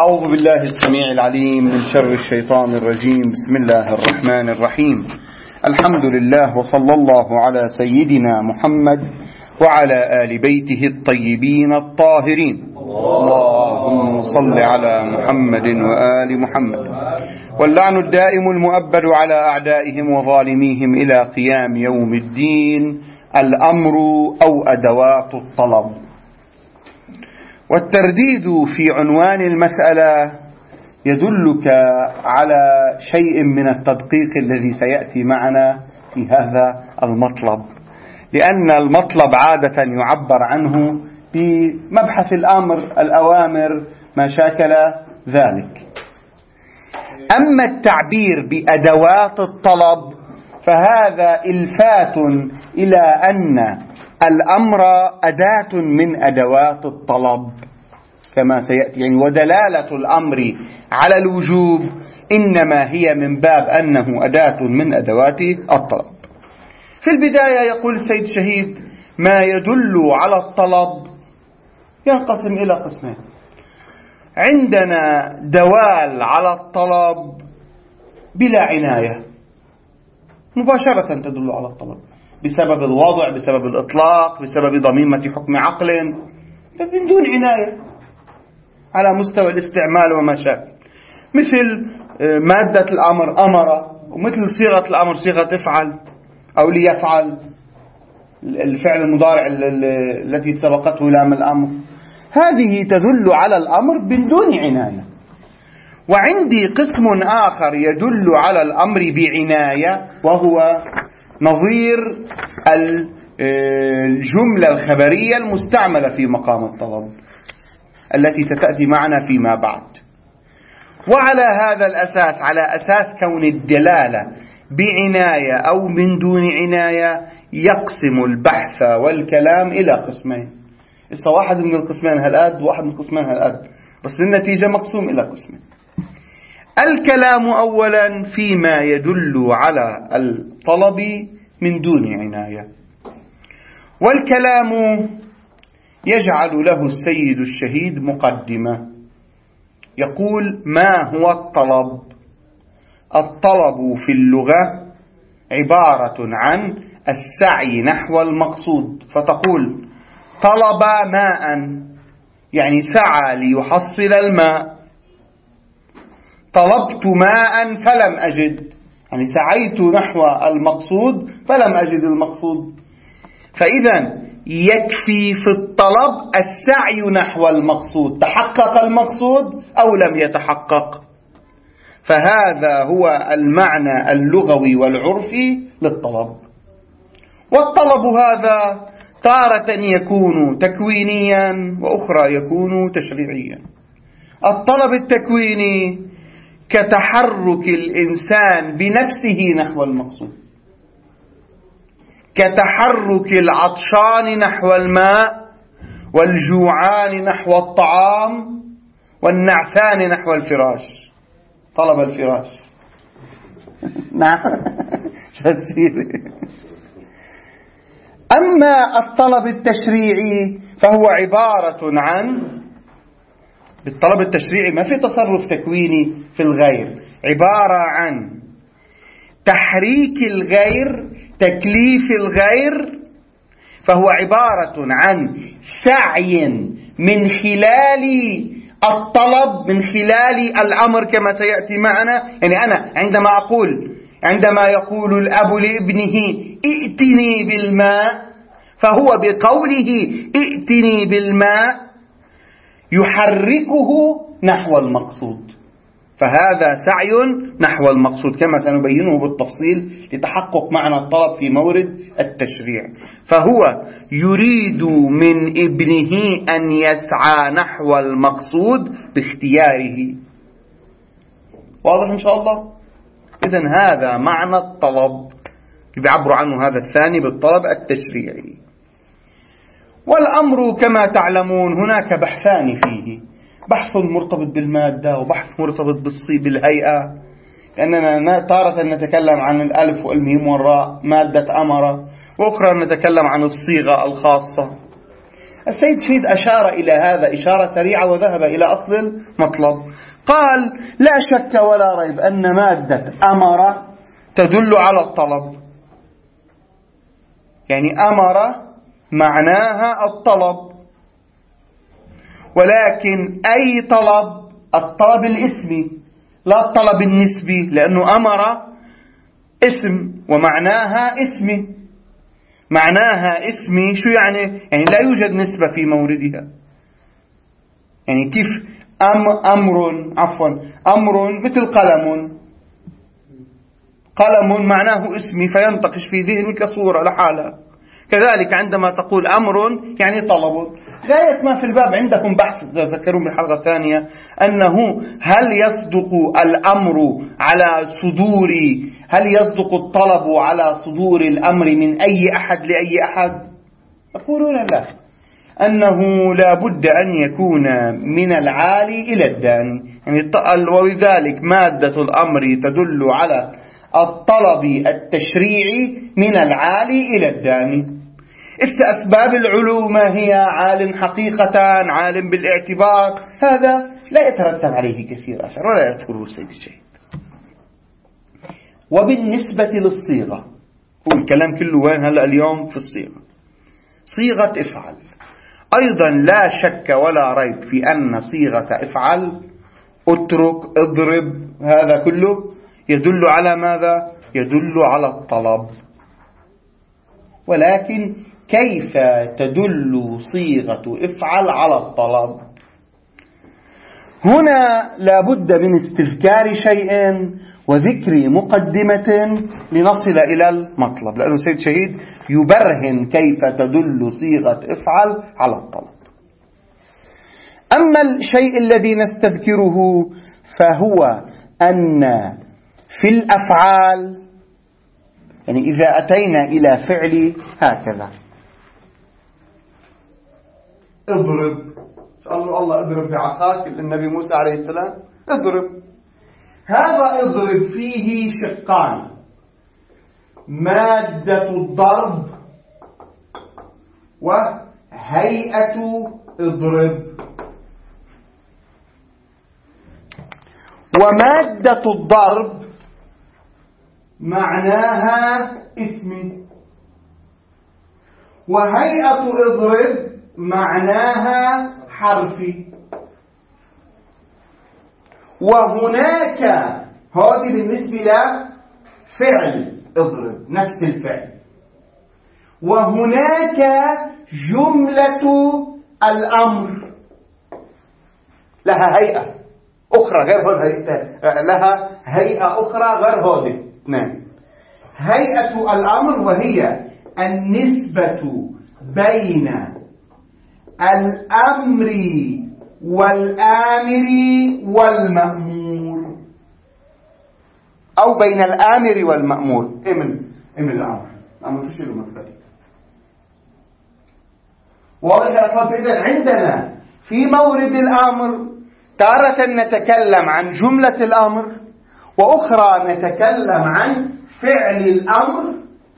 أعوذ بالله السميع العليم من شر الشيطان الرجيم. بسم الله الرحمن الرحيم. الحمد لله وصلى الله على سيدنا محمد وعلى آل بيته الطيبين الطاهرين. اللهم صل على محمد وآل محمد. واللعن الدائم المؤبد على أعدائهم وظالميهم إلى قيام يوم الدين. الأمر أو أدوات الطلب. والترديد في عنوان المسألة يدلك على شيء من التدقيق الذي سيأتي معنا في هذا المطلب، لأن المطلب عادة يعبر عنه بمبحث الأمر، الأوامر، ما شاكل ذلك. أما التعبير بأدوات الطلب فهذا إلفات إلى أن الأمر أداة من أدوات الطلب كما سيأتي، يعني ودلالة الأمر على الوجوب إنما هي من باب أنه أداة من أدوات الطلب. في البداية يقول السيد شهيد: ما يدل على الطلب ينقسم إلى قسمين. عندنا دوال على الطلب بلا عناية، مباشرة تدل على الطلب بسبب الوضع، بسبب الإطلاق، بسبب ضميمة حكم عقل، من دون عناية على مستوى الاستعمال وما شابه، مثل مادة الأمر أمر، ومثل صيغة الأمر صيغة افعل أو ليفعل، الفعل المضارع التي سبقته لام الأمر، هذه تدل على الأمر من دون عناية. وعندي قسم آخر يدل على الأمر بعناية، وهو نظير الجملة الخبرية المستعملة في مقام الطلب التي ستأتي معنا فيما بعد. وعلى هذا الأساس، على أساس كون الدلالة بعناية أو من دون عناية، يقسم البحث والكلام إلى قسمين. واحد من القسمين هالقد وواحد من القسمين هالقد، بس النتيجة مقسوم إلى قسمين. الكلام أولا فيما يدل على الطلب من دون عناية، والكلام يجعل له السيد الشهيد مقدمة، يقول: ما هو الطلب؟ الطلب في اللغة عبارة عن السعي نحو المقصود، فتقول طلب ماء يعني سعى ليحصل الماء، طلبت ماء فلم أجد يعني سعيت نحو المقصود فلم أجد المقصود. فإذا يكفي في الطلب السعي نحو المقصود، تحقق المقصود أو لم يتحقق. فهذا هو المعنى اللغوي والعرفي للطلب. والطلب هذا تارة يكون تكوينيا وأخرى يكون تشريعيا. الطلب التكويني كتحرك الإنسان بنفسه نحو المقصود، كتحرك العطشان نحو الماء، والجوعان نحو الطعام، والنعسان نحو الفراش. طلب الفراش نعم. أما الطلب التشريعي فهو عبارة عن، بالطلب التشريعي ما في تصرف تكويني في الغير، عبارة عن تحريك الغير، تكليف الغير، فهو عبارة عن سعي من خلال الطلب، من خلال الأمر كما سيأتي معنا. يعني أنا عندما يقول الأب لابنه ائتني بالماء، فهو بقوله ائتني بالماء يحركه نحو المقصود، فهذا سعي نحو المقصود كما سنبينه بالتفصيل لتحقق معنى الطلب في مورد التشريع. فهو يريد من ابنه أن يسعى نحو المقصود باختياره. واضح إن شاء الله؟ إذن هذا معنى الطلب اللي بيعبر عنه هذا الثاني بالطلب التشريعي. والأمر كما تعلمون هناك بحثان فيه، بحث مرتبط بالمادة وبحث مرتبط بالهيئة، لأننا تارة نتكلم عن الألف والميم والراء مادة أمر، وأخرى نتكلم عن الصيغة الخاصة. السيد شهيد أشار إلى هذا إشارة سريعة وذهب إلى أصل المطلب. قال: لا شك ولا ريب أن مادة أمر تدل على الطلب. يعني أمر معناها الطلب، ولكن أي طلب؟ الطلب الاسمي لا الطلب النسبي، لأنه أمر اسم ومعناها اسمي. معناها اسمي شو يعني؟ يعني لا يوجد نسبة في موردها. يعني كيف أمر مثل قلم معناه اسمي فينطقش في ذهنك صورة لحالها. كذلك عندما تقول أمر يعني طلب. غاية ما في الباب عندكم بحث تذكرون بالحلقة الثانية أنه هل يصدق الطلب على صدور الأمر من أي أحد لأي أحد؟ يقولون لا، أنه لا بد أن يكون من العالي إلى الداني. يعني ولذلك مادة الأمر تدل على الطلب التشريعي من العالي إلى الداني. أسباب العلو ما هي؟ عالم حقيقة، عالم بالاعتبار، هذا لا يترتب عليه كثير أثر ولا يذكره السيد الشهيد. وبالنسبة للصيغة، هو الكلام كله وين هلأ اليوم؟ في الصيغة. صيغة افعل أيضا لا شك ولا ريب في أن صيغة افعل، اترك، اضرب، هذا كله يدل على ماذا؟ يدل على الطلب. ولكن كيف تدل صيغة افعل على الطلب؟ هنا لابد من استذكار شيء وذكر مقدمة لنصل إلى المطلب، لأنه سيد شهيد يبرهن كيف تدل صيغة افعل على الطلب. أما الشيء الذي نستذكره فهو أن في الأفعال، يعني إذا أتينا إلى فعل هكذا اضرب، الله اضرب بعصاك، النبي موسى عليه السلام اضرب، هذا اضرب فيه شقان: مادة الضرب وهيئة اضرب. ومادة الضرب معناها اسمي، وهيئة اضرب معناها حرفي. وهناك هذه بالنسبة لفعل اضرب نفس الفعل، وهناك جملة الأمر لها هيئة أخرى غير هذه، لها هيئة أخرى غير هذه. نعم، هيئة الأمر وهي النسبة بين الأمر والآمر والمأمور، أو بين الآمر والمأمور. من الأمر في شيء مثالي واضح يا أخوة. إذن عندنا في مورد الأمر تارة نتكلم عن جملة الأمر، وأخرى نتكلم عن فعل الأمر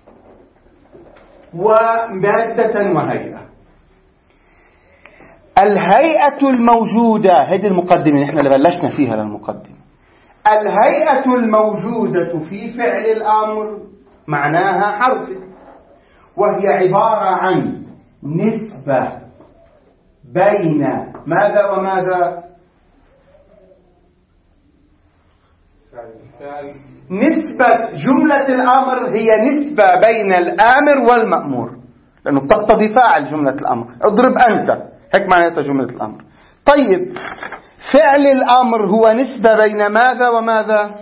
ومادة وهيئة. الهيئة الموجودة، هذه المقدمة نحن اللي بلشنا فيها للمقدمة. الهيئة الموجودة في فعل الأمر معناها حرفي، وهي عبارة عن نسبة بين ماذا وماذا؟ نسبة جملة الأمر هي نسبة بين الآمر والمأمور، لأنه بتقتضي فاعل جملة الأمر. اضرب أنت، هيك معناتها جملة الأمر. طيب فعل الأمر هو نسبة بين ماذا وماذا؟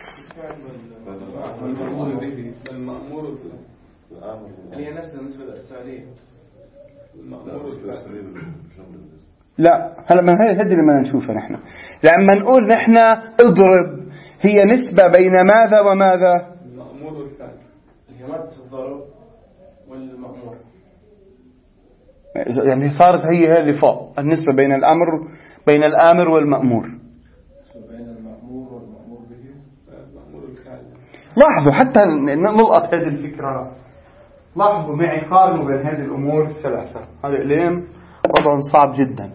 المأمور هي نفس النسبة الإرسالية. لا، هلا ما هي هذه اللي ما نشوفها نحن. لما نقول نحن اضرب هي نسبة بين ماذا وماذا؟ المأمور والفعل، هي مادة الضرب والمأمور. يعني صارت هي هذه فوق النسبة بين الآمر والمأمور. بين المأمور والمأمور به، المأمور والفعل. لاحظوا حتى نلقط هذه الفكرة، لاحظوا معي، قارنوا بين هذه الأمور الثلاثة، هذا الإقليم وضع صعب جدا.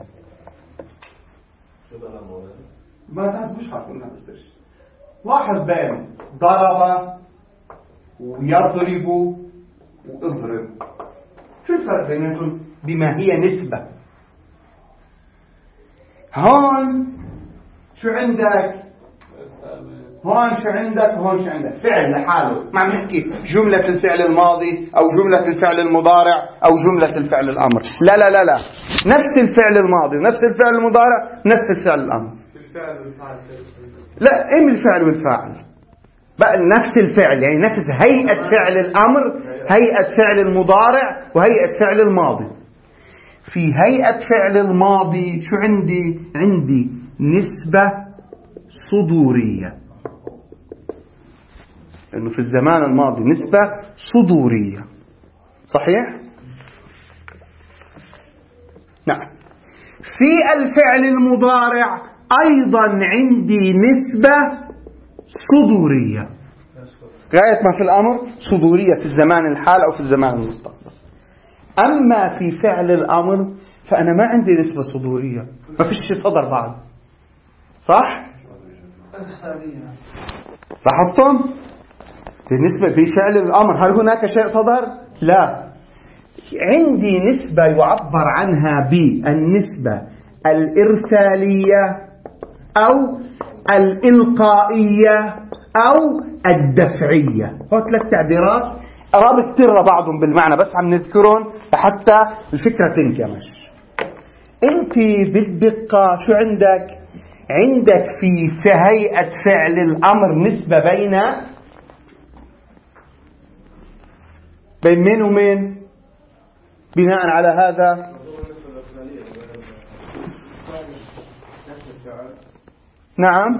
ما تعرفوش حرفنا بس لاحظ بين ضرب ويضرب واضرب، شو الفرق بينهم؟ بما هي نسبة. هون شو عندك؟ هون شو عندك وهون شو عندك؟ فعل لحاله، ما عم نحكي جملة الفعل الماضي أو جملة الفعل المضارع أو جملة الفعل الأمر. لا لا لا لا، نفس الفعل الماضي نفس الفعل المضارع نفس الفعل الأمر. لا، إيه من الفعل والفاعل بقى نفس الفعل، يعني نفس هيئة فعل الأمر، هيئة فعل المضارع وهيئة فعل الماضي. في هيئة فعل الماضي شو عندي نسبة صدورية، لأنه في الزمان الماضي نسبة صدورية، صحيح؟ نعم. في الفعل المضارع أيضا عندي نسبة صدورية، غاية ما في الأمر صدورية في الزمان الحال أو في الزمان المستقبل. أما في فعل الأمر فأنا ما عندي نسبة صدورية، ما فيش شيء صدر بعد، صح؟ لاحظتم؟ بالنسبة في فعل الأمر هل هناك شيء صدر؟ لا، عندي نسبة يعبر عنها بالنسبة الإرسالية أو الإلقائية أو الدفعية. هو 3 تعبيرات قرابة كتير بعضهم بالمعنى، بس عم نذكرهم حتى الفكرة تنكمش. انت بالدقة شو عندك في هيئة فعل الأمر نسبة بين مين ومين؟ بناء على هذا نعم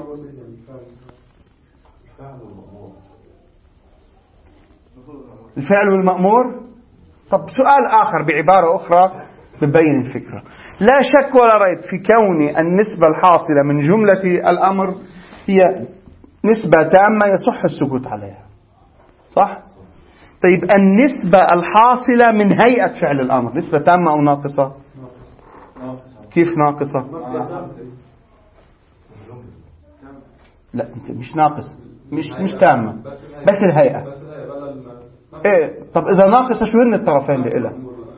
الفعل والمأمور. طب سؤال آخر بعبارة أخرى ببين الفكرة. لا شك ولا ريب في كون النسبة الحاصلة من جملة الأمر هي نسبة تامة يصح السكوت عليها، صح؟ طيب النسبة الحاصلة من هيئة فعل الأمر نسبة تامة أو ناقصة؟ كيف ناقصة؟ لا مش ناقص، مش تامة، بس الهيئة. ايه طب إذا ناقصة شو هن الطرفين اللي إلها؟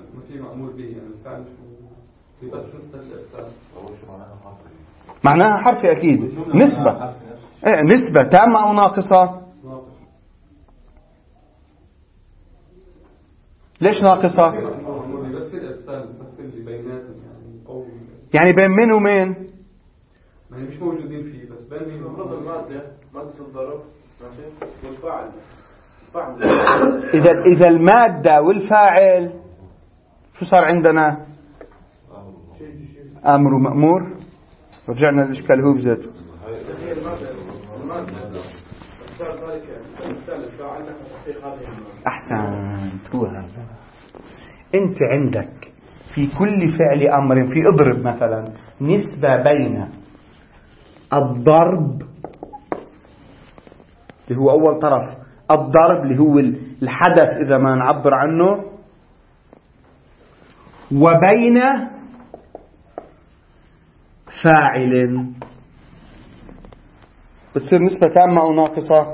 معناها حرفي أكيد. نسبة ايه، نسبة تامة أو ناقصة؟ ليش ناقصة؟ يعني بين من ومين؟ مش موجودين فيه، بس بين مين ومين المادة ناقص الظرف والفاعل. إذا المادة والفاعل شو صار عندنا؟ أمر ومأمور. رجعنا للإشكال هو بذاته. أحسنت، هو هذا. أنت عندك في كل فعل أمر، في اضرب مثلا، نسبة بين الضرب اللي هو أول طرف، الضرب اللي هو الحدث إذا ما نعبر عنه، وبين فاعل. بتصير نسبة تامة أو ناقصة؟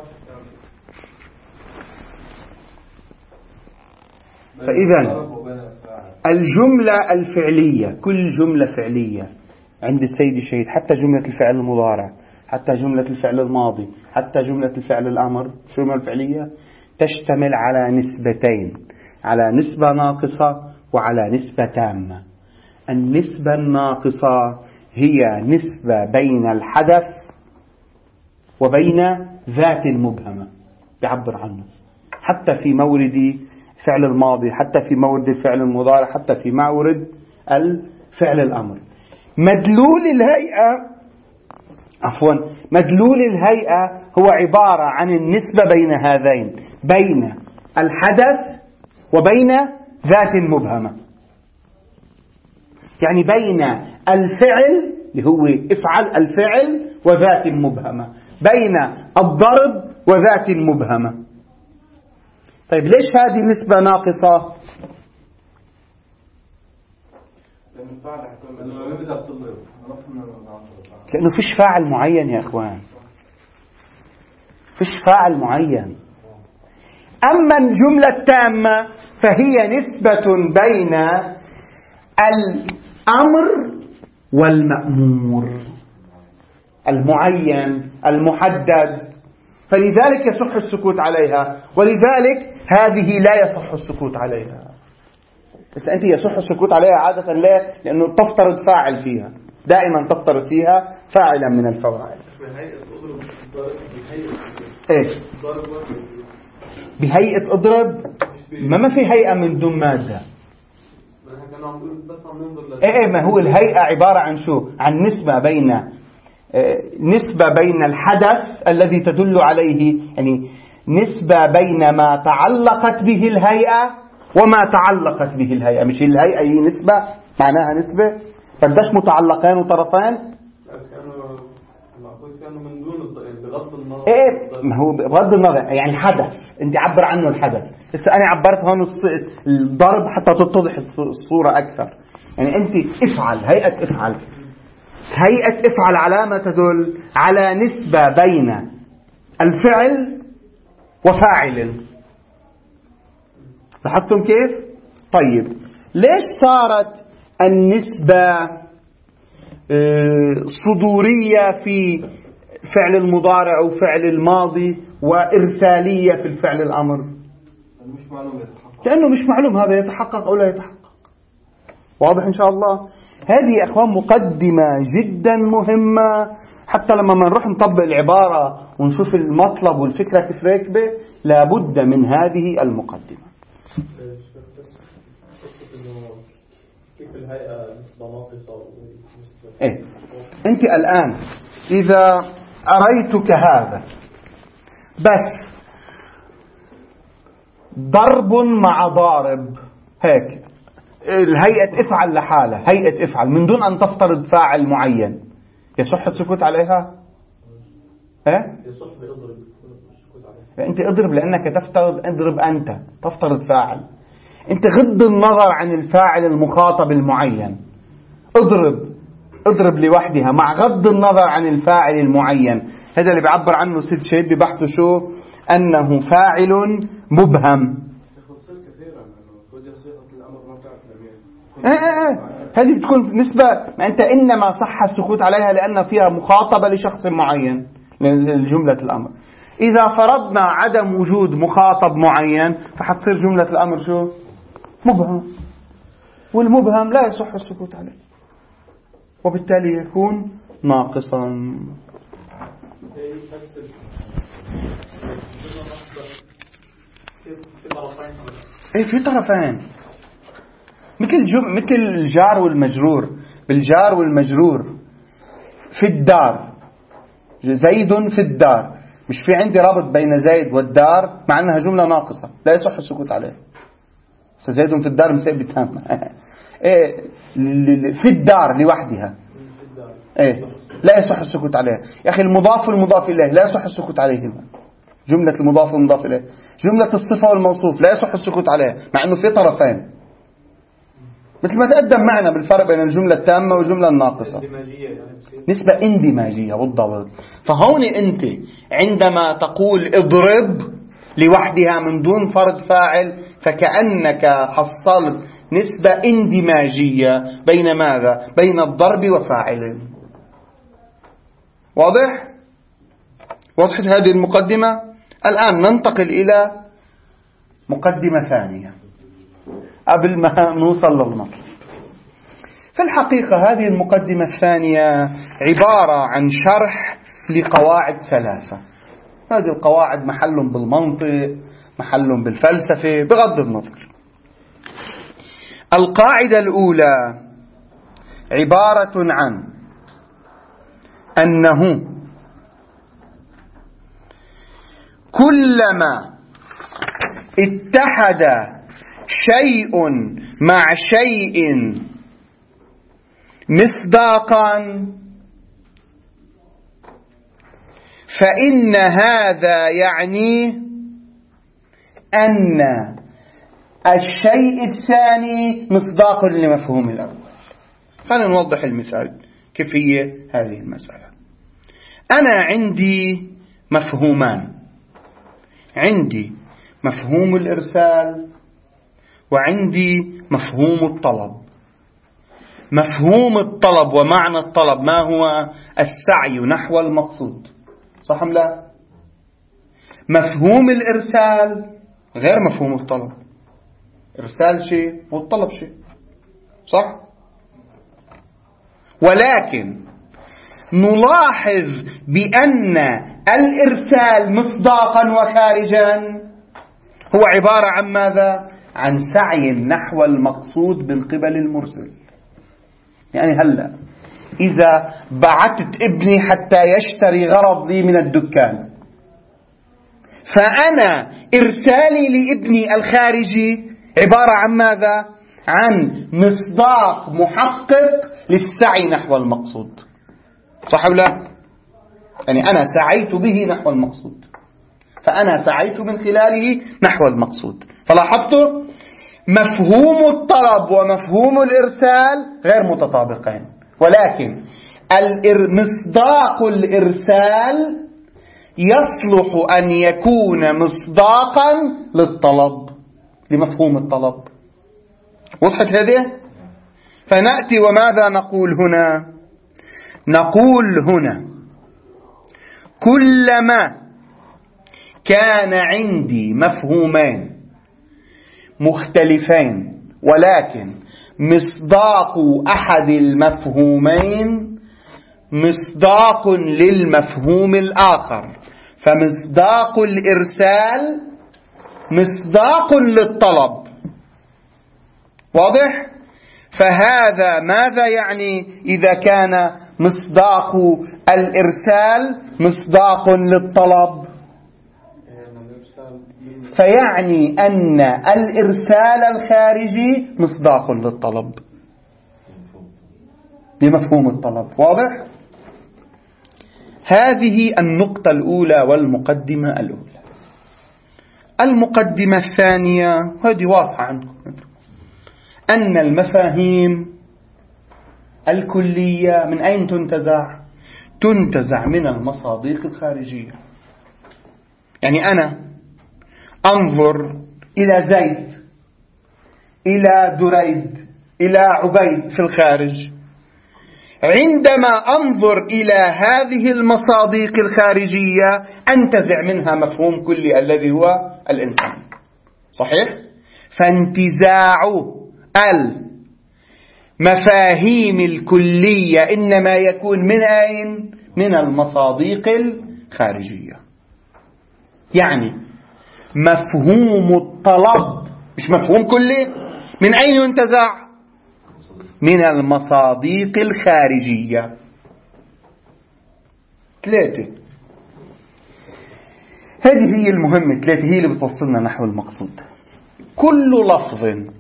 فإذا الجملة الفعلية، كل جملة فعلية عند السيد الشهيد، حتى جملة الفعل المضارع، حتى جملة الفعل الماضي، حتى جملة الفعل الأمر، الجملة الفعلية تشتمل على نسبتين، على نسبة ناقصة وعلى نسبة تامة. النسبة الناقصة هي نسبة بين الحدث وبين ذات مبهمة يعبر عنه، حتى في مورد فعل الماضي، حتى في مورد الفعل المضارع، حتى في مورد الفعل الأمر. مدلول الهيئة هو عبارة عن النسبة بين هذين، بين الحدث وبين ذات مبهمة، يعني بين الفعل اللي هو افعل الفعل وذات مبهمة، بين الضرب وذات مبهمة. طيب ليش هذه نسبة ناقصة؟ لأنه فيش فاعل معين يا أخوان، فيش فاعل معين. أما الجملة التامة فهي نسبة بين الأمر والمأمور، المعين المحدد، فلذلك يصح السكوت عليها، ولذلك هذه لا يصح السكوت عليها. بس أنت يصح السكوت عليها عادة ليه؟ لأنه تفترض فاعل فيها، دائما تفترض فيها فاعلا من الفواعل. إيش؟ بهيئة اضرب، ما في هيئة من دون مادة. ايه ما هو الهيئة عبارة عن شو؟ عن نسبة بين الحدث الذي تدل عليه، يعني نسبة بين ما تعلقت به الهيئة وما تعلقت به الهيئة. مش الهيئة هي نسبة معناها نسبة، فقداش متعلقين وطرفين. ايه ما هو بغض النظر، يعني الحدث انت عبر عنه الحدث. بس انا عبرت هون الضرب حتى تتضح الصورة اكثر. يعني انت افعل، هيئة افعل علامة تدل على نسبة بين الفعل وفاعل. لاحظتم كيف؟ طيب ليش صارت النسبة صدورية في فعل المضارع وفعل الماضي وإرسالية في الفعل الأمر؟ لأنه مش معلوم هذا يتحقق أو لا يتحقق. واضح إن شاء الله؟ هذه يا أخوان مقدمة جدا مهمة، حتى لما نروح نطبق العبارة ونشوف المطلب والفكرة كيف راكبة لابد من هذه المقدمة. كيف الهيئة نسبة ناقصة؟ إيه؟ أنت الآن إذا أريتك هذا بس ضرب مع ضارب، هيك الهيئة افعل لحالة، هيئة افعل من دون أن تفترض فاعل معين، يصح السكوت عليها؟ إيه؟ يصح بإضرب السكوت عليها. أنت اضرب لأنك تفترض، اضرب أنت تفترض فاعل. أنت غض النظر عن الفاعل المخاطب المعين، اضرب لوحدها مع غض النظر عن الفاعل المعين. هذا اللي بيعبر عنه سيد شهيد ببحثه شو؟ أنه فاعل مبهم. هذه بتكون نسبة، ما أنت إنما صح السكوت عليها لأن فيها مخاطبة لشخص معين لجملة الأمر. إذا فرضنا عدم وجود مخاطب معين فحتصير جملة الأمر شو؟ مبهم، والمبهم لا يصح السكوت عليه، وبالتالي يكون ناقصا. ايه في طرفين، مثل الجار والمجرور. بالجار والمجرور في الدار، زيد في الدار، مش في عندي رابط بين زيد والدار مع انها جملة ناقصة لا يصح السكوت عليها. زيد في الدار مسيب تامة. ايه في الدار لوحدها ايه لا يصح السكوت عليها. يا اخي المضاف والمضاف اليه لا يصح السكوت عليهما. جملة المضاف والمضاف اليه، جملة الصفة والموصوف لا يصح السكوت عليها مع انه في طرفين، مثل ما تقدم معنا بالفرق بين الجملة التامة والجملة الناقصة، نسبة اندماجية بالضبط. فهون انت عندما تقول اضرب لوحدها من دون فرض فاعل فكأنك حصلت نسبة اندماجية بين ماذا؟ بين الضرب وفاعل. واضح؟ وضحت هذه المقدمة؟ الآن ننتقل إلى مقدمة ثانية قبل ما نوصل للمطلب. في الحقيقة هذه المقدمة الثانية عبارة عن شرح لقواعد ثلاثة. هذه القواعد محل بالمنطق، محل بالفلسفة، بغض النظر. القاعدة الأولى عبارة عن أنه كلما اتحد شيء مع شيء مصداقا فإن هذا يعني أن الشيء الثاني مصداق لمفهوم الأول. خلينا نوضح المثال كيف هي هذه المسألة. أنا عندي مفهومان، عندي مفهوم الإرسال وعندي مفهوم الطلب. مفهوم الطلب ومعنى الطلب ما هو؟ السعي نحو المقصود، صح أم لا؟ مفهوم الإرسال غير مفهوم الطلب. إرسال شيء والطلب شيء، صح؟ ولكن نلاحظ بأن الإرسال مصداقا وخارجا هو عبارة عن ماذا؟ عن سعي نحو المقصود من قبل المرسل. يعني هلأ إذا بعثت ابني حتى يشتري غرض لي من الدكان، فأنا إرسالي لابني الخارجي عبارة عن ماذا؟ عن مصداق محقق للسعي نحو المقصود، صح ولا لا؟ يعني أنا سعيت به نحو المقصود، فأنا سعيت من خلاله نحو المقصود. فلاحظتوا مفهوم الطلب ومفهوم الإرسال غير متطابقين، ولكن مصداق الإرسال يصلح أن يكون مصداقا للطلب، لمفهوم الطلب. وضحت هذه؟ فنأتي وماذا نقول هنا؟ نقول هنا كلما كان عندي مفهومين مختلفين ولكن مصداق أحد المفهومين مصداق للمفهوم الآخر، فمصداق الإرسال مصداق للطلب. واضح؟ فهذا ماذا يعني إذا كان مصداق الإرسال مصداق للطلب؟ فيعني أن الإرسال الخارجي مصداق للطلب بمفهوم الطلب. واضح؟ هذه النقطة الأولى والمقدمة الأولى. المقدمة الثانية هذه واضحة عندكم، أن المفاهيم الكلية من أين تنتزع؟ تنتزع من المصادق الخارجية. يعني أنا أنظر إلى زيد، إلى دريد، إلى عبيد في الخارج. عندما أنظر إلى هذه المصادق الخارجية أنتزع منها مفهوم كلي الذي هو الإنسان، صحيح؟ فانتزاع المفاهيم الكلية إنما يكون من أين؟ من المصادق الخارجية. يعني مفهوم الطلب مش مفهوم كلي، من أين ينتزع؟ من المصادق الخارجية. 3 هذه هي المهمة، 3 هي اللي بتوصلنا نحو المقصود. كل لفظ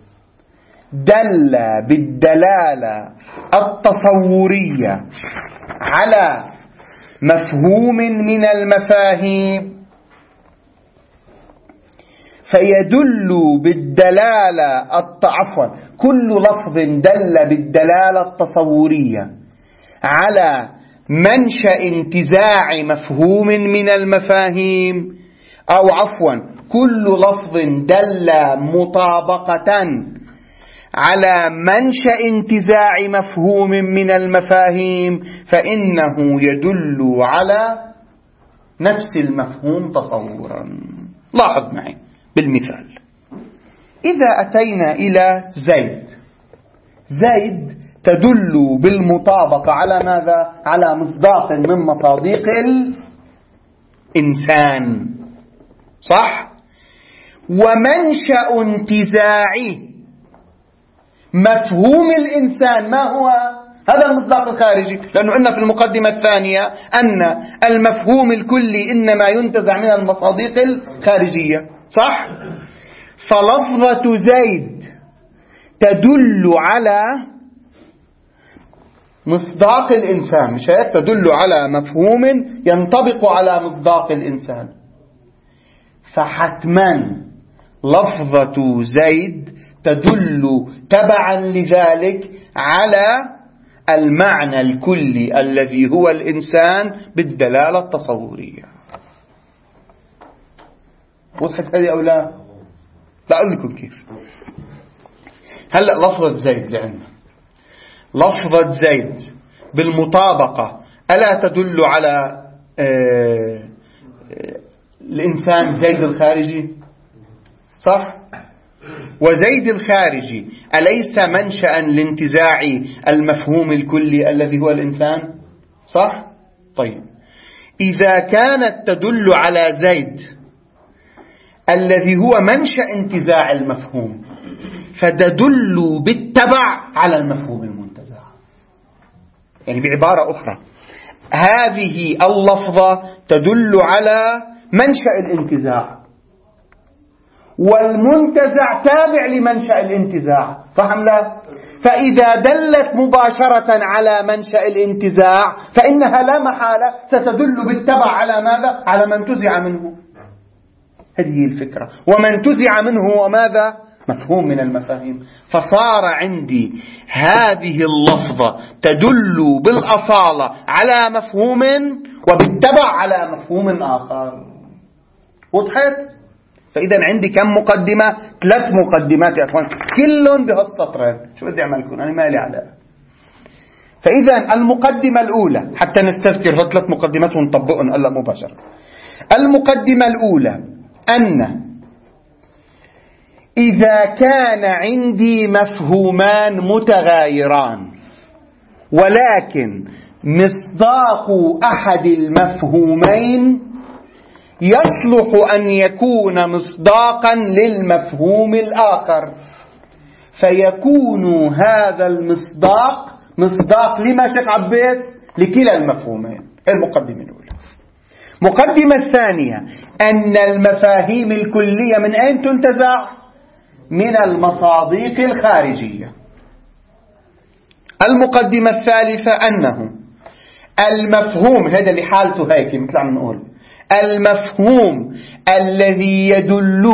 دل بالدلالة التصورية على مفهوم من المفاهيم فيدل بالدلالة كل لفظ دل بالدلالة التصورية على منشأ انتزاع مفهوم من المفاهيم، أو كل لفظ دل مطابقة على منشأ انتزاع مفهوم من المفاهيم فإنه يدل على نفس المفهوم تصورا. لاحظ معي بالمثال. إذا أتينا إلى زيد تدل بالمطابقة على ماذا؟ على مصداق من مصادق الإنسان، صح؟ ومنشأ انتزاع مفهوم الإنسان ما هو؟ هذا المصداق الخارجي، لأنه قلنا في المقدمة الثانية أن المفهوم الكلي إنما ينتزع من المصادق الخارجية، صح؟ فلفظة زيد تدل على مصداق الإنسان، مش هيك؟ تدل على مفهوم ينطبق على مصداق الإنسان. فحتما لفظة زيد تدل تبعا لذلك على المعنى الكلي الذي هو الإنسان بالدلالة التصورية. وضحت هذه أو لا؟ لا أقول لكم كيف. هلأ لفظة زيد لعنا، لفظة زيد بالمطابقة ألا تدل على الإنسان زيد الخارجي؟ صح؟ وزيد الخارجي أليس منشأ لانتزاع المفهوم الكلي الذي هو الإنسان؟ صح؟ طيب، إذا كانت تدل على زيد الذي هو منشأ انتزاع المفهوم، فتدل بالتبع على المفهوم المنتزع. يعني بعبارة أخرى، هذه اللفظة تدل على منشأ الانتزاع، والمنتزع تابع لمنشأ الانتزاع، صح أم لا؟ فإذا دلت مباشرة على منشأ الانتزاع فإنها لا محالة ستدل بالتبع على ماذا؟ على من انتزع منه. هذه الفكرة. ومن انتزع منه وماذا؟ مفهوم من المفاهيم. فصار عندي هذه اللفظة تدل بالأصالة على مفهوم وبالتبع على مفهوم آخر. وضحت؟ فإذا عندي كم مقدمة؟ 3 مقدمات يا أخوان، كلهم بهالسطرين. شو بدي أعملكم؟ أنا مالي على. فإذا المقدمة الأولى، حتى نستذكر 3 مقدمات ونطبقهم هلا مباشرة. المقدمة الأولى أن إذا كان عندي مفهومان متغايران ولكن مصداق أحد المفهومين يصلح أن يكون مصداقا للمفهوم الآخر، فيكون هذا المصداق مصداق لما شك عبيت لكلا المفهومين. المقدمة الأولى. مقدمة الثانية أن المفاهيم الكلية من أين تنتزع؟ من المصادق الخارجية. المقدمة الثالثة أنه المفهوم، هذا اللي حالته هيك مثل عم نقول، المفهوم الذي يدل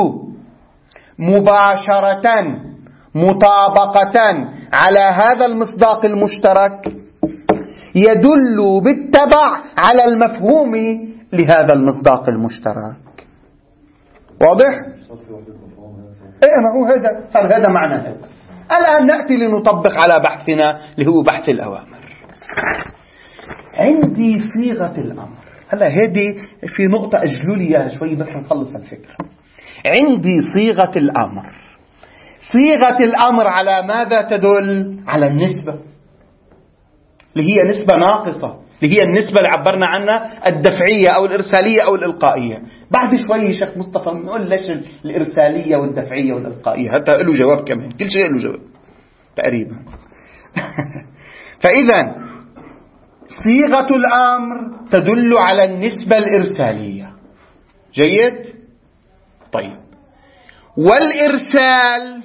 مباشرة مطابقة على هذا المصداق المشترك يدل بالتبع على المفهوم لهذا المصداق المشترك. واضح؟ ايه، ما هو هذا صار هذا معنى هذا. الآن نأتي لنطبق على بحثنا اللي هو بحث الأوامر. عندي صيغة الأمر. هلا هذه في نقطة أجلوا لي إياها شوي بس نخلص الفكرة. عندي صيغة الأمر. صيغة الأمر على ماذا تدل؟ على النسبة، اللي هي نسبة ناقصة، اللي هي النسبة اللي عبرنا عنها الدفعية أو الإرسالية أو الإلقائية. بعد شوي شيخ مصطفى نقول ليش الإرسالية والدفعية والإلقائية، حتى له جواب كمان، كل شيء له جواب تقريبا. فإذا صيغة الأمر تدل على النسبة الإرسالية. جيد؟ طيب، والإرسال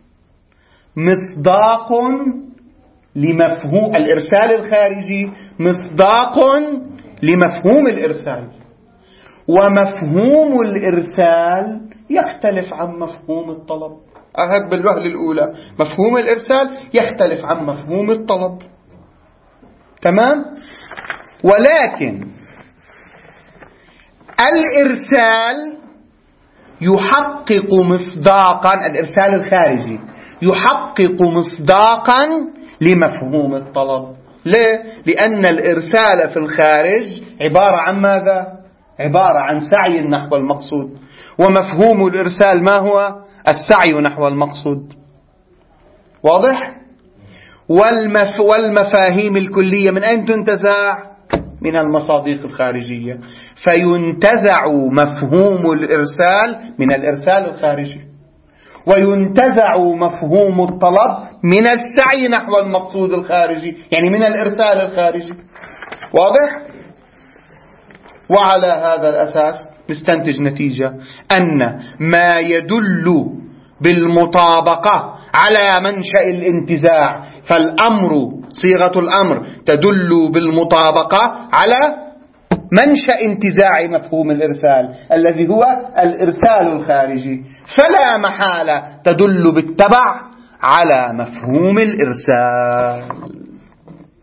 مصداق لمفهوم الإرسال الخارجي، مصداق لمفهوم الإرسال، ومفهوم الإرسال يختلف عن مفهوم الطلب. أهد بالوهلة الأولى مفهوم الإرسال يختلف عن مفهوم الطلب، تمام؟ ولكن الإرسال يحقق مصداقا، الإرسال الخارجي يحقق مصداقا لمفهوم الطلب. ليه؟ لأن الإرسال في الخارج عبارة عن ماذا؟ عبارة عن سعي نحو المقصود، ومفهوم الإرسال ما هو؟ السعي نحو المقصود. واضح؟ والمفاهيم الكلية من أين تنتزع؟ من المصادق الخارجية، فينتزع مفهوم الإرسال من الإرسال الخارجي، وينتزع مفهوم الطلب من السعي نحو المقصود الخارجي، يعني من الإرسال الخارجي. واضح؟ وعلى هذا الأساس نستنتج نتيجة أن ما يدل بالمطابقة على منشأ الانتزاع، فالأمر صيغة الأمر تدل بالمطابقة على منشأ انتزاع مفهوم الإرسال الذي هو الإرسال الخارجي، فلا محالة تدل بالتبع على مفهوم الإرسال.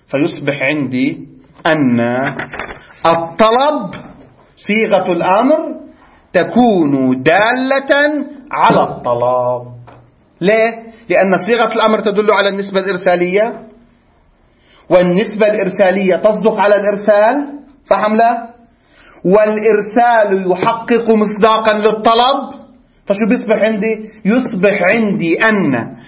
فيصبح عندي أن الطلب صيغة الأمر تكون دالة على الطلب. ليه؟ لأن صيغة الأمر تدل على النسبة الإرسالية، والنسبة الإرسالية تصدق على الإرسال، صح أم لا؟ والإرسال يحقق مصداقا للطلب. فشو بيصبح عندي؟ يصبح عندي أن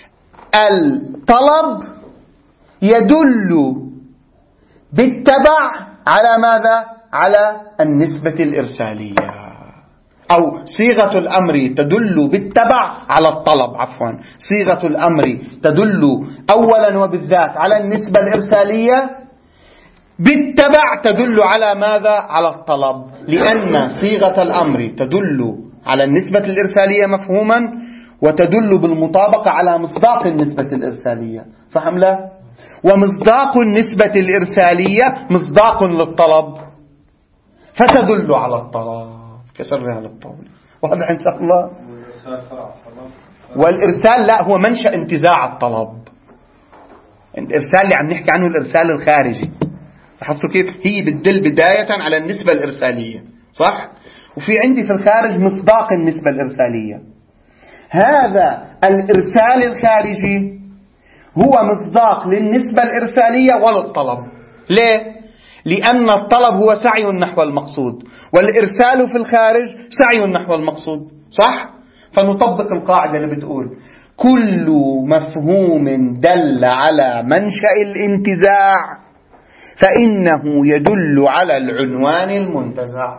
الطلب يدل بالتبع على ماذا؟ على النسبة الإرسالية. أو صيغة الأمر تدل بالتبع على الطلب، عفوا، صيغة الأمر تدل أولا وبالذات على النسبة الإرسالية، بالتبع تدل على ماذا؟ على الطلب، لأن صيغة الأمر تدل على النسبة الإرسالية مفهوما، وتدل بالمطابقة على مصداق النسبة الإرسالية، صح أم لا؟ ومصداق النسبة الإرسالية مصداق للطلب، فتدل على الطلب كسرها على الطاولة. واضح إن شاء الله؟ والإرسال لا هو منشأ انتزاع الطلب. الإرسال اللي عم نحكي عنه الإرسال الخارجي، لاحظتوا كيف هي بتدل بداية على النسبة الإرسالية، صح؟ وفي عندي في الخارج مصداق النسبة الإرسالية. هذا الإرسال الخارجي هو مصداق للنسبة الإرسالية وللطلب. ليه؟ لأن الطلب هو سعي نحو المقصود، والإرسال في الخارج سعي نحو المقصود، صح؟ فنطبق القاعدة اللي بتقول كل مفهوم دل على منشأ الانتزاع فإنه يدل على العنوان المنتزع.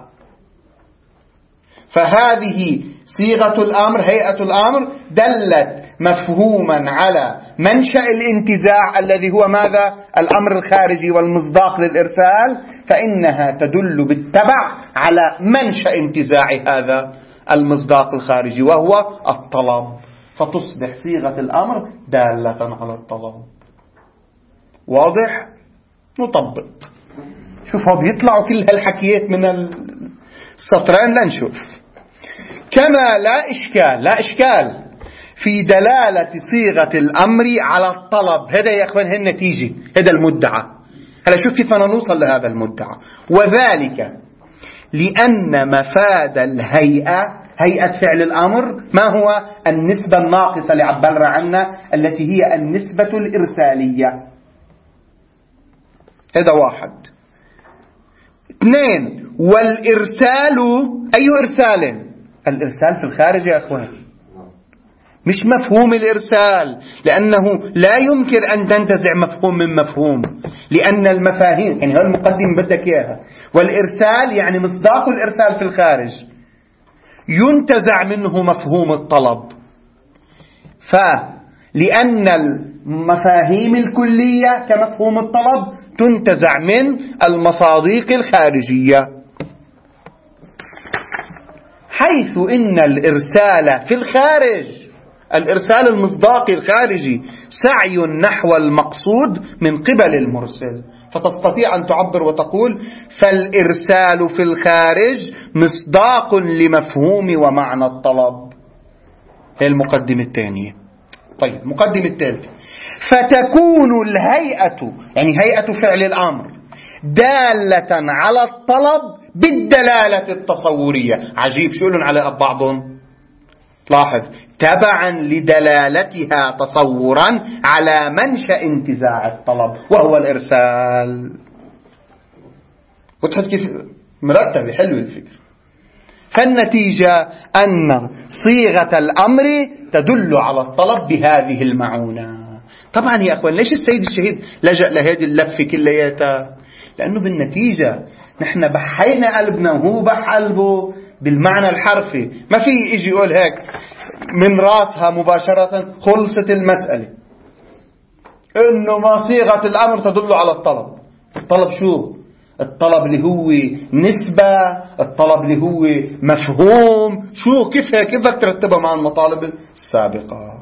فهذه صيغة الأمر، هيئة الأمر، دلت مفهوما على منشأ الانتزاع الذي هو ماذا؟ الأمر الخارجي والمصداق للإرسال، فإنها تدل بالتبع على منشأ انتزاع هذا المصداق الخارجي وهو الطلب، فتصبح صيغة الأمر دالة على الطلب. واضح؟ نطبق. شوفوا بيطلعوا كل هالحكيات من السطرين لنشوف. كما لا إشكال في دلالة صيغة الأمر على الطلب. هذا يا أخوان هي النتيجة، هذا المدعى. هلا شوف كيف أنا نوصل لهذا المدعى. وذلك لأن مفاد الهيئة، هيئة فعل الأمر، ما هو؟ النسبة الناقصة اللي عبرنا عنها التي هي النسبة الإرسالية. هذا واحد. اثنين، والإرسال أي إرسال؟ الإرسال في الخارج يا أخوان، مش مفهوم الإرسال، لأنه لا يمكن أن تنتزع مفهوم من مفهوم، لأن المفاهيم يعني هو المقدم بدك إياها. والإرسال يعني مصداق الإرسال في الخارج ينتزع منه مفهوم الطلب. فلأن المفاهيم الكلية كمفهوم الطلب تنتزع من المصادق الخارجية، حيث إن الإرسال في الخارج، الإرسال المصداقي الخارجي، سعي نحو المقصود من قبل المرسل. فتستطيع أن تعبر وتقول فالإرسال في الخارج مصداق لمفهوم ومعنى الطلب. هي المقدمة الثانية. طيب مقدمة الثالثة، فتكون الهيئة، يعني هيئة فعل الأمر، دالة على الطلب بالدلالة التصورية. عجيب، شو لهم على بعضهم؟ لاحظ، تبعا لدلالتها تصورا على منشأ انتزاع الطلب وهو الإرسال. وتحط كيف مرتبة حلوة الفكرة. فالنتيجة أن صيغة الأمر تدل على الطلب بهذه المعونة. طبعا يا أخوان ليش السيد الشهيد لجأ لهذه اللفة كلياتها؟ لأنه بالنتيجة نحن بحينا قلبنا وهو بح قلبه بالمعنى الحرفي. ما في يجي يقول هيك من راسها مباشرة خلصت المسألة إنه ما صيغة الأمر تدل على الطلب. الطلب شو؟ الطلب اللي هو نسبة، الطلب اللي هو مفهوم. شو كيف بدك ترتبها مع المطالب السابقة؟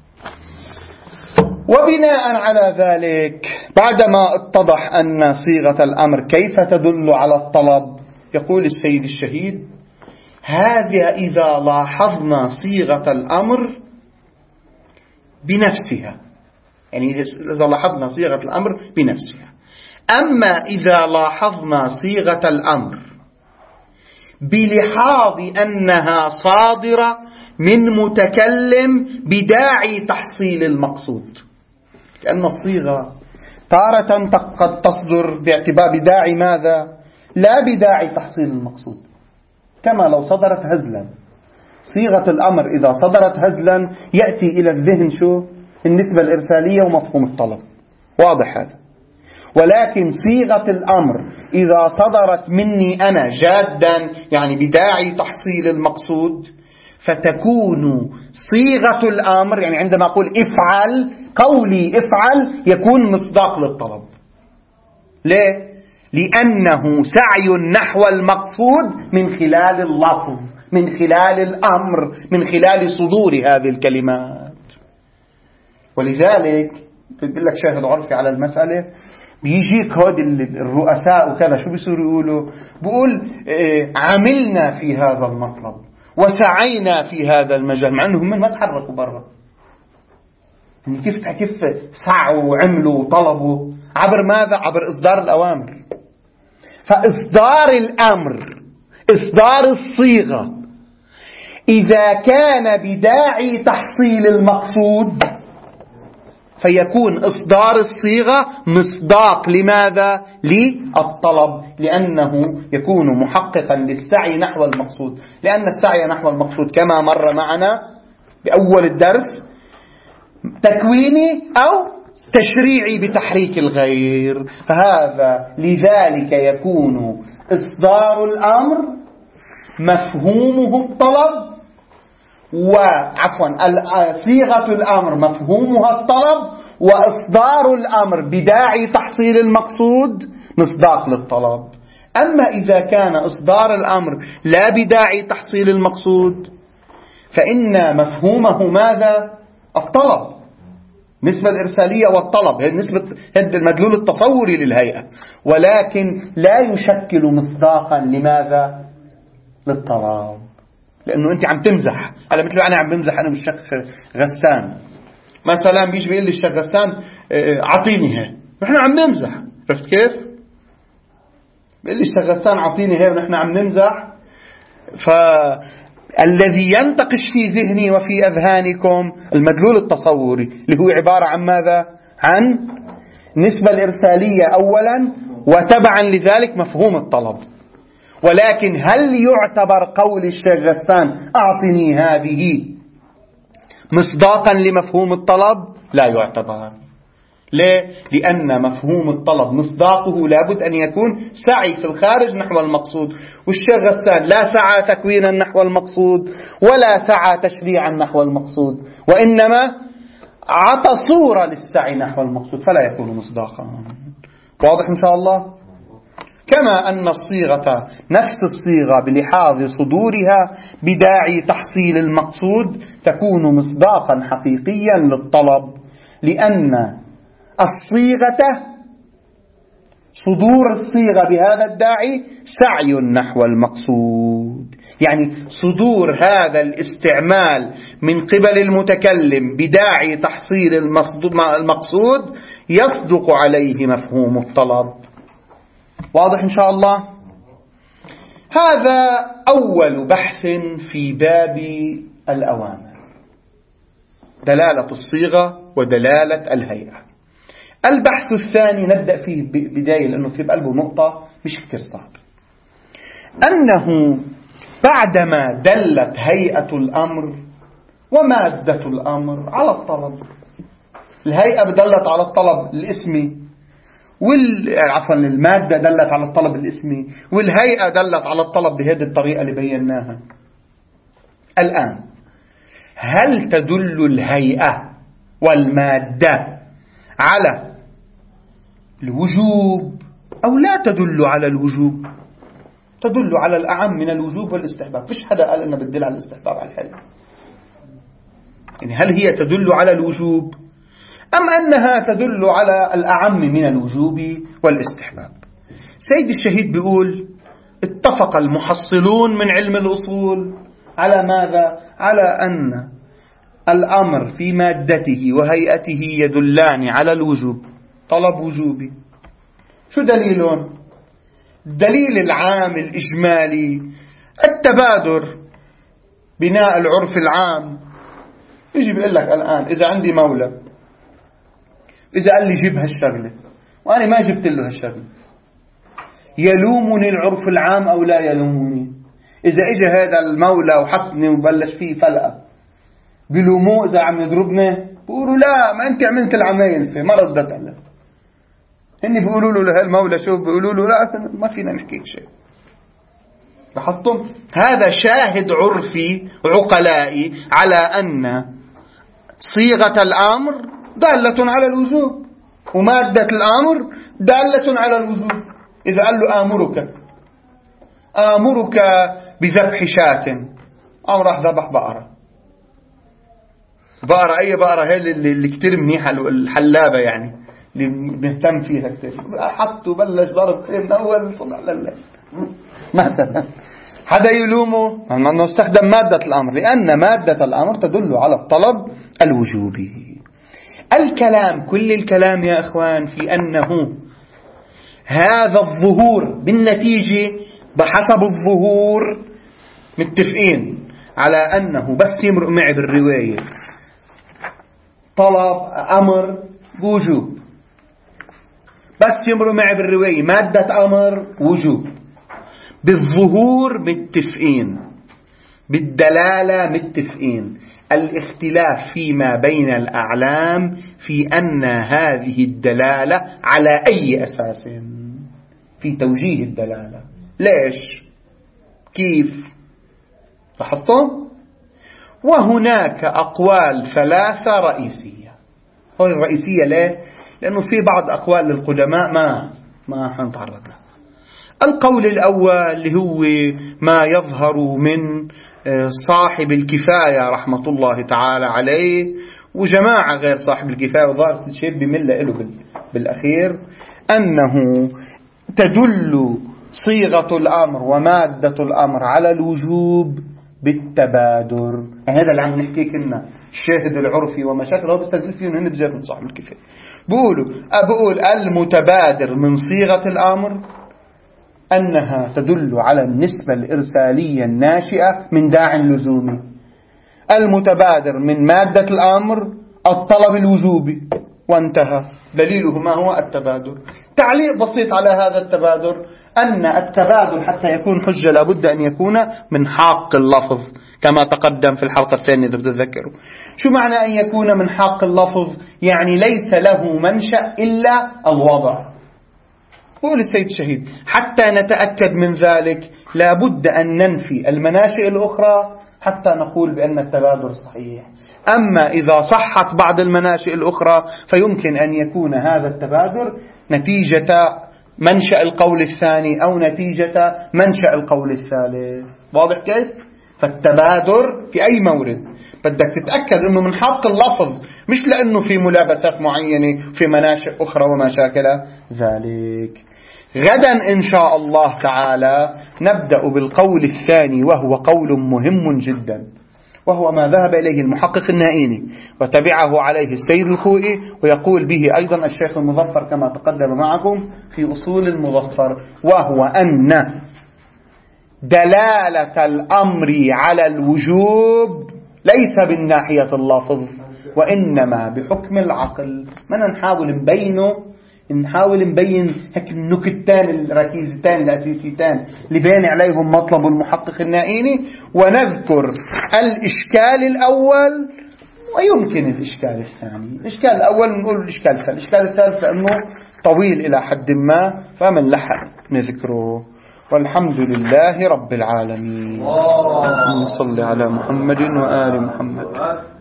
وبناء على ذلك بعدما اتضح أن صيغة الأمر كيف تدل على الطلب، يقول السيد الشهيد: هذا إذا لاحظنا صيغة الأمر بنفسها يعني إذا لاحظنا صيغة الأمر بنفسها. أما إذا لاحظنا صيغة الأمر بلحاظ أنها صادرة من متكلم بداعي تحصيل المقصود، لأن الصيغة تارة قد تصدر باعتبار بداعي ماذا؟ لا بداعي تحصيل المقصود، كما لو صدرت هزلا. صيغة الأمر إذا صدرت هزلا يأتي إلى الذهن شو؟ النسبة الإرسالية ومفهوم الطلب، واضح هذا. ولكن صيغة الأمر إذا صدرت مني أنا جادا، يعني بداعي تحصيل المقصود، فتكون صيغة الأمر، يعني عندما أقول افعل، قولي افعل يكون مصداق للطلب. ليه؟ لأنه سعي نحو المقصود من خلال اللفظ، من خلال الأمر، من خلال صدور هذه الكلمات. ولذلك بيقول لك شاهد عرفي على المسألة، بيجيك هاد الرؤساء وكذا شو بيصيروا يقولوا؟ بيقول عملنا في هذا المطلب وسعينا في هذا المجال، مع أنهم ما تحركوا برا. يعني كيف سعوا وعملوا وطلبوا؟ عبر ماذا؟ عبر إصدار الأوامر. فإصدار الأمر، إصدار الصيغة، إذا كان بداعي تحصيل المقصود فيكون إصدار الصيغة مصداق لماذا؟ للطلب، لأنه يكون محققا للسعي نحو المقصود. لأن السعي نحو المقصود كما مر معنا بأول الدرس تكويني أو تشريعي بتحريك الغير. فهذا لذلك يكون إصدار الأمر مفهومه الطلب، صيغة الأمر مفهومها الطلب، وإصدار الأمر بداعي تحصيل المقصود مصداق للطلب. أما إذا كان إصدار الأمر لا بداعي تحصيل المقصود فإن مفهومه ماذا؟ الطلب، نسبة الإرسالية والطلب، هذا المدلول التصوري للهيئة، ولكن لا يشكل مصداقا لماذا؟ للطلب. لأنه أنت عم تمزح، على مثل أنا عم بمزح، أنا مش شيخ غسان مثلا، بيجي بيقول لي الشيخ غسان عطيني هي، نحن عم نمزح. عرفت كيف؟ بيقول لي الشيخ غسان عطيني هي ونحن عم نمزح. فالذي ينتقش في ذهني وفي أذهانكم المدلول التصوري اللي هو عبارة عن ماذا؟ عن نسبة الإرسالية أولا، وتبعا لذلك مفهوم الطلب. ولكن هل يعتبر قول الشيخ غسان أعطني هذه مصداقا لمفهوم الطلب؟ لا يعتبر. ليه؟ لأن مفهوم الطلب مصداقه لابد أن يكون سعي في الخارج نحو المقصود، والشيخ غسان لا سعى تكوينا نحو المقصود ولا سعى تشريعا نحو المقصود، وإنما عطى صورة للسعي نحو المقصود، فلا يكون مصداقا. واضح إن شاء الله؟ كما أن الصيغة نفس الصيغة بلحاظ صدورها بداعي تحصيل المقصود تكون مصداقا حقيقيا للطلب، لأن الصيغة، صدور الصيغة بهذا الداعي سعي نحو المقصود، يعني صدور هذا الاستعمال من قبل المتكلم بداعي تحصيل المقصود يصدق عليه مفهوم الطلب. واضح إن شاء الله؟ هذا أول بحث في باب الأوامر، دلالة الصيغة ودلالة الهيئة. البحث الثاني نبدأ فيه بداية لأنه في بقلبه نقطة مش كتير صعب، أنه بعدما دلت هيئة الأمر ومادة الأمر على الطلب، الهيئة دلت على الطلب الاسمي، المادة دلت على الطلب الاسمي، والهيئة دلت على الطلب بهذه الطريقة اللي بيناها. الآن هل تدل الهيئة والمادة على الوجوب أو لا تدل على الوجوب؟ تدل على الأعم من الوجوب والاستحباب. فيش حدا قال أنها بتدل على الاستحباب على الهيئة. يعني هل هي تدل على الوجوب أم أنها تدل على الأعم من الوجوب والاستحباب؟ سيد الشهيد بيقول اتفق المحصلون من علم الأصول على ماذا؟ على أن الأمر في مادته وهيئته يدلان على الوجوب، طلب وجوبي. شو دليلهم؟ الدليل العام الإجمالي التبادر، بناء العرف العام. يجي بيقول لك الآن إذا عندي مولى، إذا قال لي جيب هالشغلة وأنا ما جبت له هالشغلة، يلومني العرف العام أو لا يلومني؟ إذا إجا هذا المولى وحطني وبلش فيه فلقة، بلوموه إذا عم يضربني؟ بيقولوا لا، ما أنت عملت العمايل فيه، ما ردت عليه. هني بيقولوا له لهالمولى شو؟ بيقولوا له لا، ما فينا نحكي شيء. لاحظتم؟ هذا شاهد عرفي عقلائي على أن صيغة الأمر دالة على الوجوب، ومادة الأمر دالة على الوجوب. إذا قال له آمرك بذبح شاة، راح ذبح بقرة. أي بقرة؟ هي اللي كتير منيحة، الحلابة يعني، اللي بنهتم فيها كتير. حط وبلش ضرب من أول صنع لله مثلا. حدا يلومه أنه استخدم مادة الأمر، لأن مادة الأمر تدل على الطلب الوجوبي. الكلام، كل الكلام يا أخوان في أنه هذا الظهور بالنتيجة بحسب الظهور متفقين على أنه بس يمرق معي بالرواية طلب أمر وجوب، بس يمرق معي بالرواية مادة أمر وجوب. بالظهور متفقين، بالدلالة متفقين. الاختلاف فيما بين الأعلام في أن هذه الدلالة على أي أساس في توجيه الدلالة. ليش؟ كيف؟ لاحظتم؟ وهناك أقوال ثلاثة رئيسية. هذه الرئيسية ليه؟ لأنه في بعض أقوال للقدماء ما حنتعرض لها. القول الأول اللي هو ما يظهر من صاحب الكفاية رحمة الله تعالى عليه وجماعة غير صاحب الكفاية، وظهر الشيء بملة له بالأخير، أنه تدل صيغة الأمر ومادة الأمر على الوجوب بالتبادر. يعني هذا اللي عم نحكي كنا الشاهد العرفي ومشاكل، هو بيستدل فيهم هن بجاب من صاحب الكفاية. بقول المتبادر من صيغة الأمر أنها تدل على النسبة الإرسالية الناشئة من داع لزومي. المتبادر من مادة الأمر الطلب الوجوبي، وانتهى. دليله ما هو؟ التبادر. تعليق بسيط على هذا التبادر، أن التبادر حتى يكون حجة لابد أن يكون من حق اللفظ، كما تقدم في الحلقة الثانية إذا بتذكروا. شو معنى أن يكون من حق اللفظ؟ يعني ليس له منشأ إلا الوضع. قول السيد الشهيد حتى نتأكد من ذلك لابد أن ننفي المناشئ الأخرى حتى نقول بأن التبادر صحيح. أما إذا صحت بعض المناشئ الأخرى فيمكن أن يكون هذا التبادر نتيجة منشأ القول الثاني أو نتيجة منشأ القول الثالث. واضح كيف؟ فالتبادر في أي مورد بدك تتأكد أنه من حق اللفظ، مش لأنه في ملابسات معينة في مناشئ أخرى وما شاكل ذلك. غدا إن شاء الله تعالى نبدأ بالقول الثاني، وهو قول مهم جدا، وهو ما ذهب إليه المحقق النائيني وتبعه عليه السيد الخوئي، ويقول به أيضا الشيخ المظفر كما تقدم معكم في أصول المظفر، وهو أن دلالة الأمر على الوجوب ليس بالناحية اللفظ وإنما بحكم العقل. ما نحاول نبين هيك النكتان الركيزتان الأساسيتان اللي بين عليهم مطلب المحقق النائيني، ونذكر الإشكال الأول ويمكن الإشكال الثاني. الإشكال الأول نقول الإشكال الثالث، الإشكال الثالث لأنه طويل إلى حد ما فمن لحق نذكره. والحمد لله رب العالمين. نصلي على محمد وآل محمد.